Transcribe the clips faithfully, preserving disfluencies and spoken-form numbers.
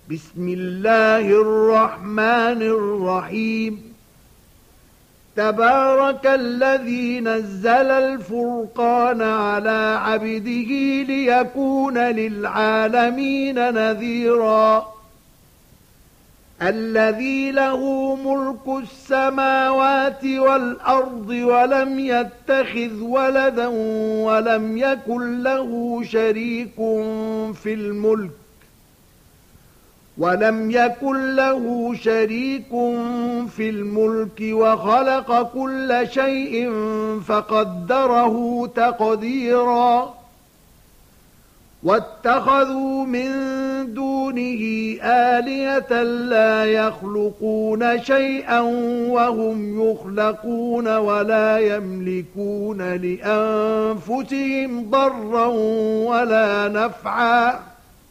بسم الله الرحمن الرحيم تبارك الذي نزل الفرقان على عبده ليكون للعالمين نذيرا الذي له ملك السماوات والأرض ولم يتخذ ولدا ولم يكن له شريك في الملك ولم يكن له شريك في الملك وخلق كل شيء فقدره تقديرا واتخذوا من دونه آلهة لا يخلقون شيئا وهم يخلقون ولا يملكون لأنفسهم ضرا ولا نفعا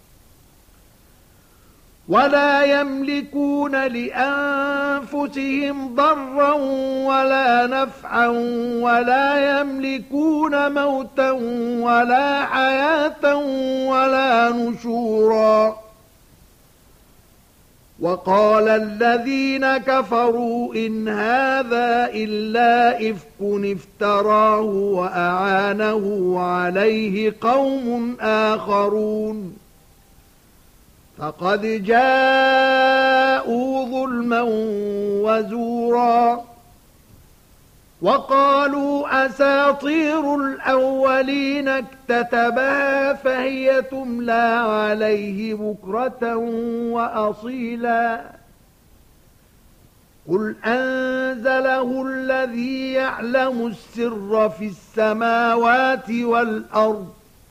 ولا يملكون لأنفسهم ضرا ولا نفعا ولا يملكون موتا ولا حياة ولا نشورا وقال الذين كفروا إن هذا إلا إفك افتراه وأعانه عليه قوم آخرون فقد جاءوا ظلما وزورا وقالوا أساطير الأولين اكتتبها فهي تملى عليه بكرة وأصيلا قل أنزله الذي يعلم السر في السماوات والأرض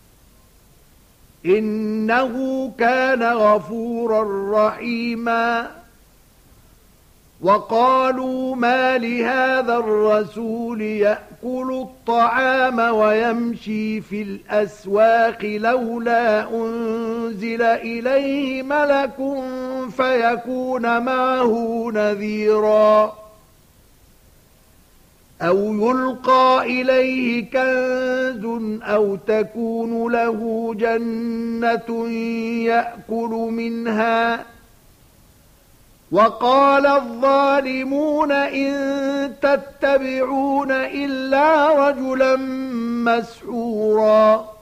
إنه كان غفورا رحيما وقالوا ما لهذا الرسول يأكل الطعام ويمشي في الأسواق لولا أنزل إليه ملك فيكون معه نذيرا أو يلقى إليه كنز أو تكون له جنة يأكل منها وقال الظالمون إن تتبعون إلا رجلا مسحورا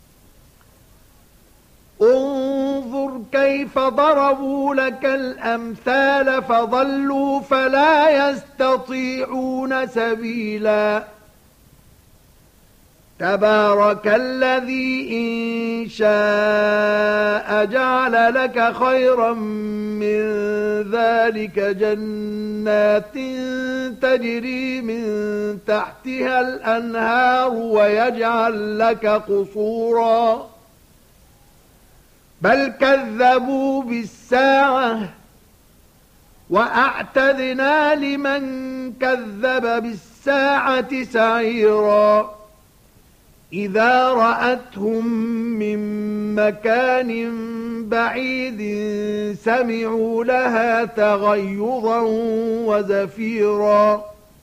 انظر كيف ضربوا لك الأمثال فضلوا فلا يستطيعون سبيلا تبارك الذي إن شاء جعل لك خيرا من ذلك جنات تجري من تحتها الأنهار ويجعل لك قصورا بل كذبوا بالساعة وأعتدنا لمن كذب بالساعة سعيرا إذا رأتهم من مكان بعيد سمعوا لها تغيظا وزفيرا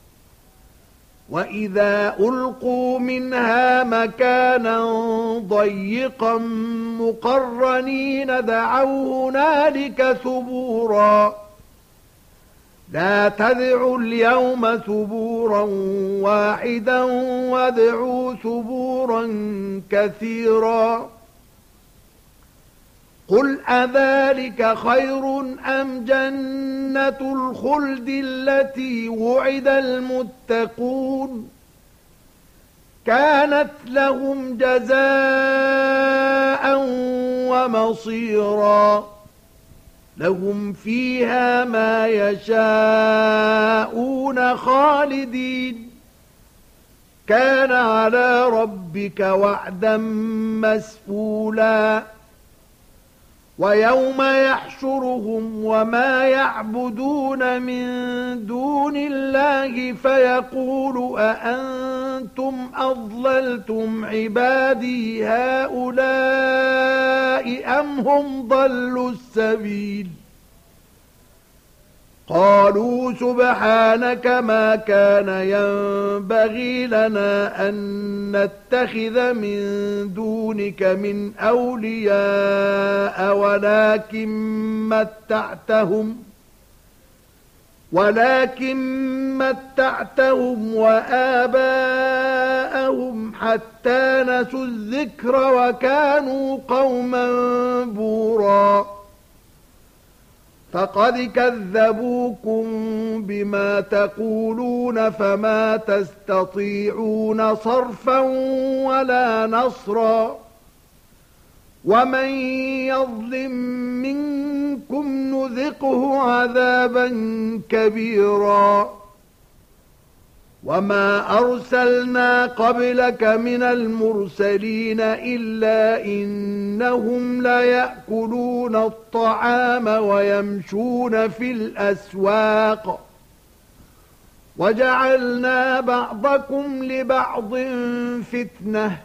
وإذا ألقوا منها مكانا ضيقا مقرنين دعوا هنالك ثبورا لا تدعوا اليوم ثبورا واحدا وادعوا ثبورا كثيرا قل أذلك خير أم جنة الخلد التي وعد المتقون كانت لهم جزاء ومصيرا لهم فيها ما يشاءون خالدين كان على ربك وعدا مسئولا ويوم يحشرهم وما يعبدون من دون الله فيقول أأنتم أضللتم عبادي هؤلاء أم هم ضلوا السبيل قالوا سبحانك ما كان ينبغي لنا أن نتخذ من دونك من أولياء ولكن متعتهم ولكن متعتهم وآباءهم حتى نسوا الذكر وكانوا قوما بورا فقد كذبوكم بما تقولون فما تستطيعون صرفا ولا نصرا ومن يظلم منكم نذقه عذابا كبيرا وما أرسلنا قبلك من المرسلين إلا إنهم ليأكلون الطعام ويمشون في الأسواق وجعلنا بعضكم لبعض فتنة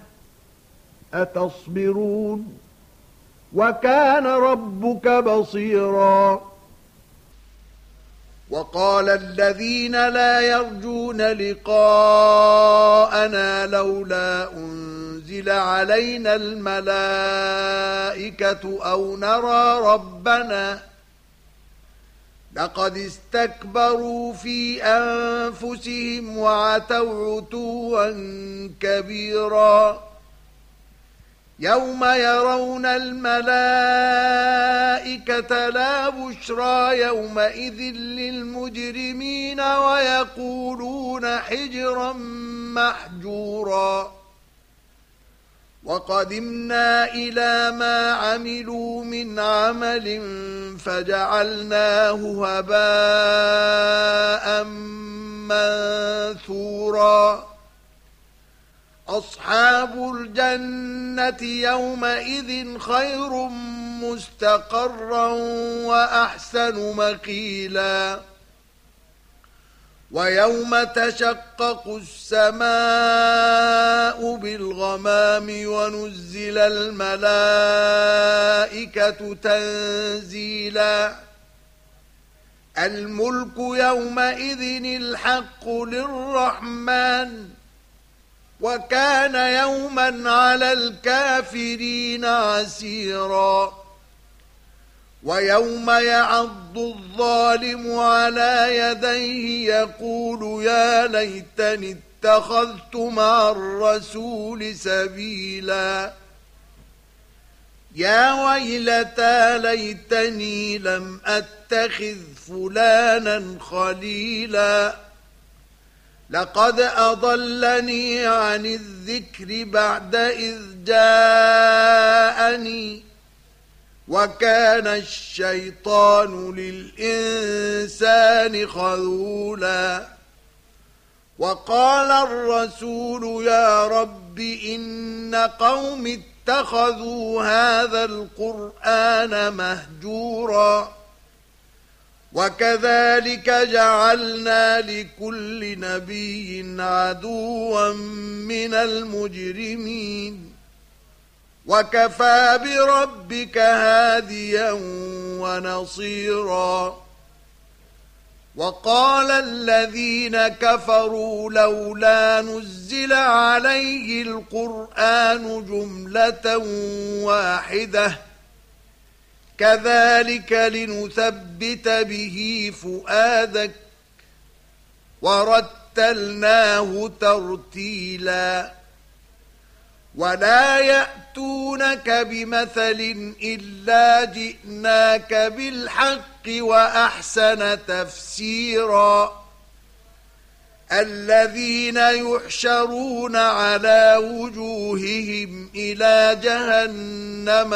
أتصبرون وكان ربك بصيرا وقال الذين لا يرجون لقاءنا لولا أنزل علينا الملائكة أو نرى ربنا لقد استكبروا في أنفسهم وعتوا عتوا كبيرا يوم يرون الملائكة لا بشرى يومئذ للمجرمين ويقولون حجرا محجورا وقدمنا إلى ما عملوا من عمل فجعلناه هباء منثورا أصحاب الجنة يومئذ خير مستقرا وأحسن مقيلا ويوم تشقق السماء بالغمام ونزل الملائكة تنزيلا الملك يومئذ الحق للرحمن وكان يوما على الكافرين عسيرا ويوم يعض الظالم على يديه يقول يا ليتني اتخذت مع الرسول سبيلا يا ويلتى ليتني لم أتخذ فلانا خليلا لقد أضلني عن الذكر بعد إذ جاءني وكان الشيطان للإنسان خذولا وقال الرسول يا رب إن قوم اتخذوا هذا القرآن مهجورا وكذلك جعلنا لكل نبي عدوا من المجرمين وكفى بربك هاديا ونصيرا وقال الذين كفروا لولا نزل عليه القرآن جملة واحدة كذلك لنثبت به فؤادك ورتلناه ترتيلا ولا يأتونك بمثل إلا جئناك بالحق وأحسن تفسيرا الذين يحشرون على وجوههم إلى جهنم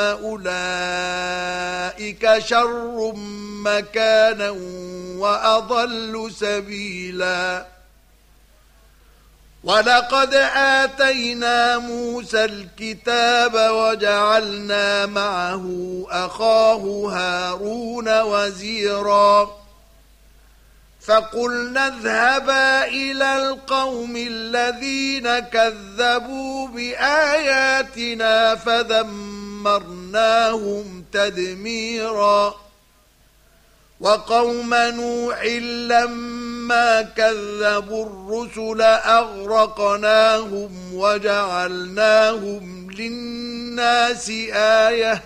أولئك شر مكانا وأضل سبيلا ولقد آتينا موسى الكتاب وجعلنا معه أخاه هارون وزيرا فقلنا اذهبا إلى القوم الذين كذبوا بآياتنا فدمرناهم تدميرا وقوم نوح لما كذبوا الرسل أغرقناهم وجعلناهم للناس آية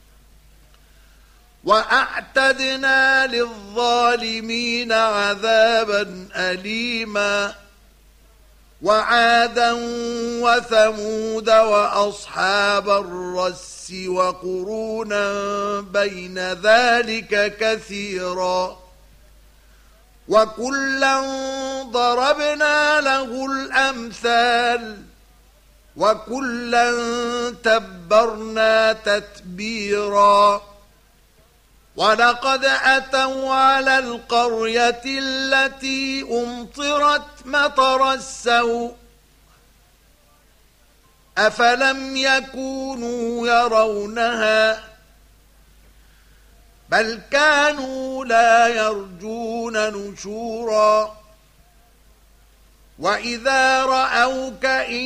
وأعتدنا للظالمين عذابا أليما وعادا وثمود وأصحاب الرس وقرونا بين ذلك كثيرا وكلا ضربنا له الأمثال وكلا تبرنا تتبيرا ولقد أتوا على القرية التي أمطرت مطر السوء أفلم يكونوا يرونها بل كانوا لا يرجون نشورا وإذا رأوك إن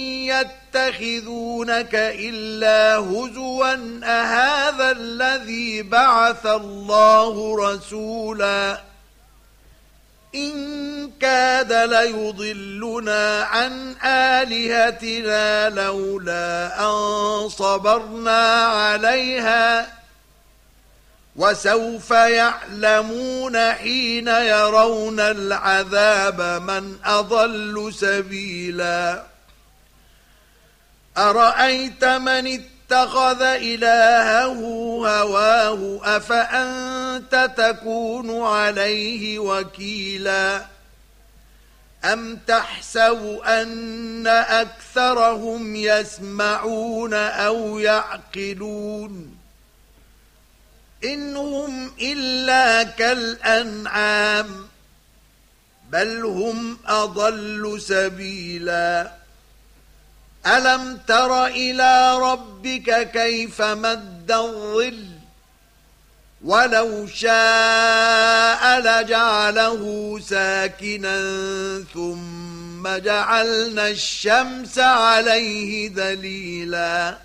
يتخذونك إلا هزوا أهذا الذي بعث الله رسولا إن كاد ليضلنا عن آلهتنا لولا أن صبرنا عليها وسوف يعلمون حين يرون العذاب من أضل سبيلا أرأيت من اتخذ إلهه هواه أفأنت تكون عليه وكيلا أم تحسب أن أكثرهم يسمعون أو يعقلون إن هم إلا كالأنعام بل هم أضل سبيلا ألم تر إلى ربك كيف مد الظل ولو شاء لجعله ساكنا ثم جعلنا الشمس عليه دليلا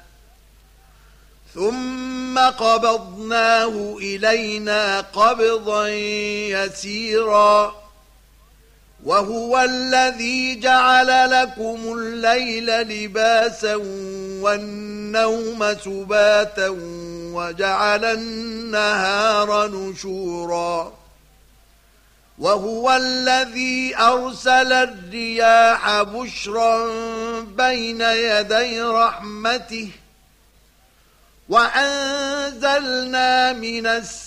ثم قبضناه إلينا قبضا يسيرا وهو الذي جعل لكم الليل لباسا والنوم سباتا وجعل النهار نشورا وهو الذي أرسل الرياح بشرا بين يدي رحمته وأنزلنا من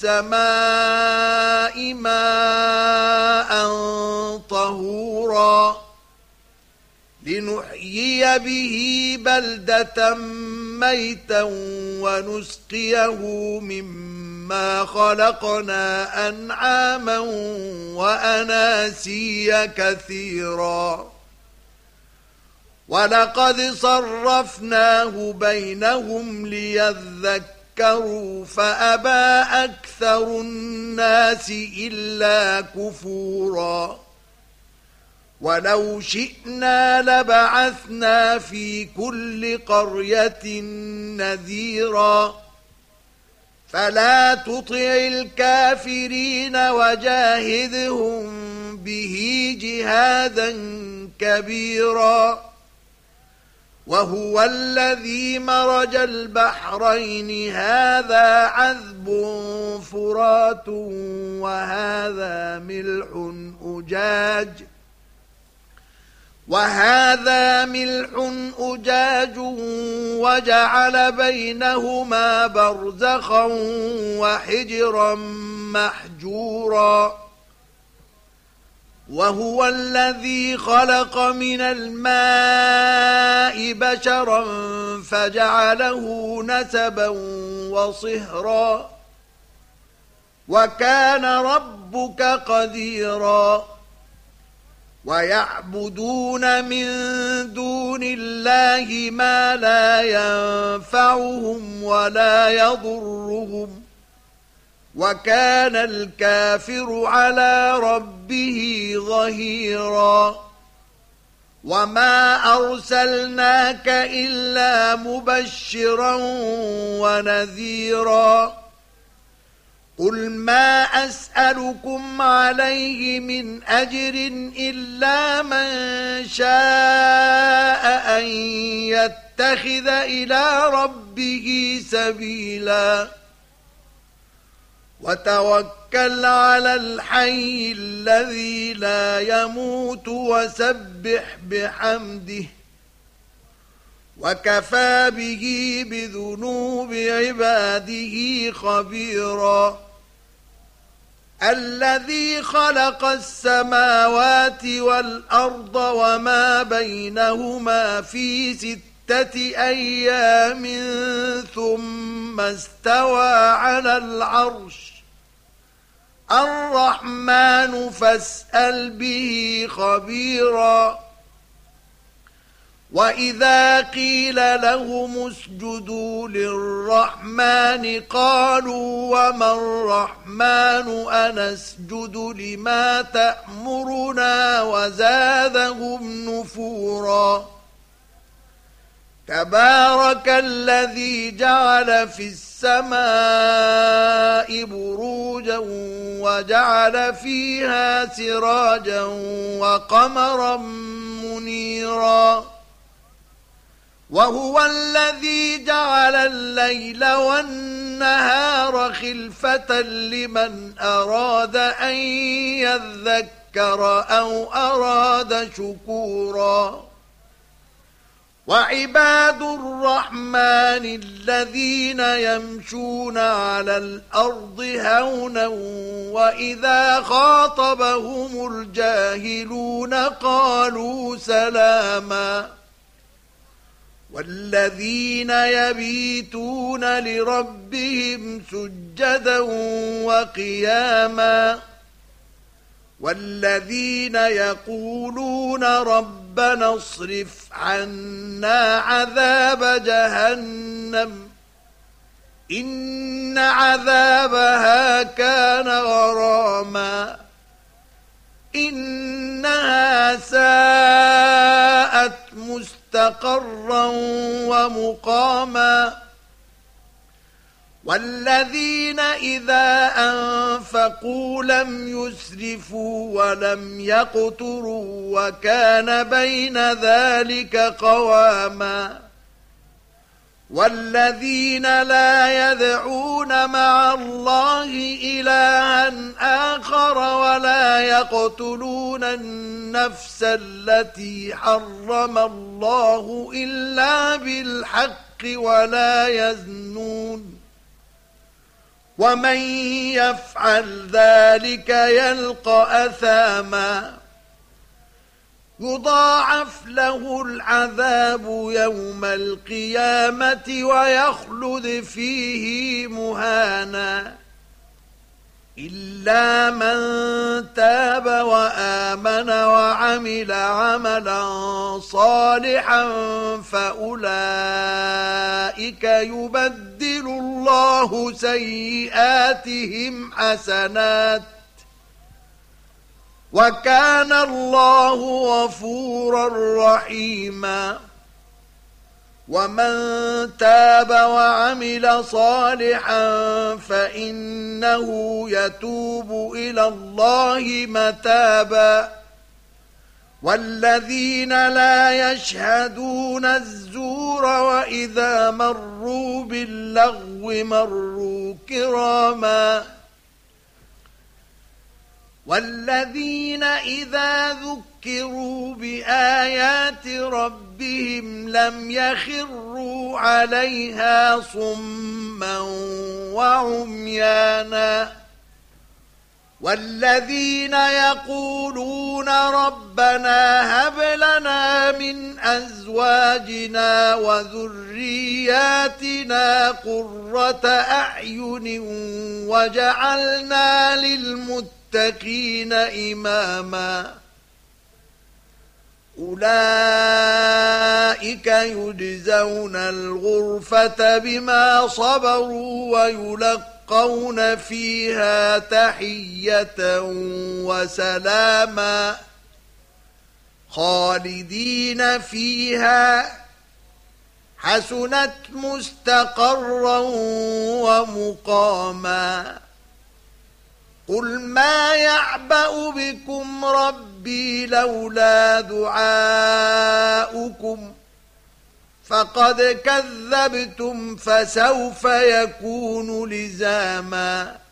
السماء ماء طهورا لنحيي به بلدة ميتا ونسقيه مما خلقنا أنعاما وأناسيا كثيرا ولقد صرفناه بينهم ليذكروا فأبى أكثر الناس إلا كفورا ولو شئنا لبعثنا في كل قرية نذيرا فلا تطع الكافرين وجاهدهم به جهادا كبيرا وهو الذي مرج البحرين هذا عذب فرات وهذا ملح أجاج وهذا ملح أجاج وجعل بينهما برزخا وحجرا محجورا وهو الذي خلق من الماء بشرا فجعله نسبا وصهرا وكان ربك قديرا ويعبدون من دون الله ما لا ينفعهم ولا يضرهم وكان الكافر على ربه ظهيرا وما أرسلناك إلا مبشرا ونذيرا قل ما أسألكم عليه من أجر إلا من شاء أن يتخذ إلى ربه سبيلا وتوكل على الحي الذي لا يموت وسبح بحمده وكفى به بذنوب عباده خبيرا الذي خلق السماوات والأرض وما بينهما في ستة أيام ثم استوى على العرش الرحمن فاسأل به خبيرا وإذا قيل لهم اسجدوا للرحمن قالوا وما الرحمن أنسجد لما تأمرنا وزادهم نفورا تبارك الذي جعل في السماء بروجا وجعل فيها سراجا وقمرا منيرا وهو الذي جعل الليل والنهار خلفة لمن أراد أن يذكر أو أراد شكورا وعباد الرحمن الذين يمشون على الأرض هونا وإذا خاطبهم الجاهلون قالوا سلاما والذين يبيتون لربهم سجدا وقياما والذين يقولون ربنا اصرف عنا عذاب جهنم إن عذابها كان غراما إنها ساءت مستقرا ومقاما والذين إذا أنفقوا لم يسرفوا ولم يقتروا وكان بين ذلك قواما والذين لا يدعون مع الله إلها آخر ولا يقتلون النفس التي حرم الله إلا بالحق ولا يزنون ومن يفعل ذلك يلقى أثاما يضاعف له العذاب يوم القيامة ويخلد فيه مهانا إلا من تاب وآمن وعمل عملا صالحا فأولئك يبدل الله سيئاتهم حسنات وكان الله غفورا رحيما ومن تاب وعمل صالحا فإنه يتوب إلى الله متابا والذين لا يشهدون الزور وإذا مروا باللغو مروا كراما والذين إذا ذكروا بآيات ربهم لم يخروا عليها صما وعميانا والذين يقولون ربنا هب لنا من أزواجنا وذرياتنا قرة أعين وجعلنا للمتقين إماما أولئك يجزون الغرفة بما صبروا ويلقون فيها تحية وسلاما خالدين فيها حسنت مستقرا ومقاما قل ما يعبأ بكم ربي لولا دعاؤكم فقد كذبتم فسوف يكون لزاما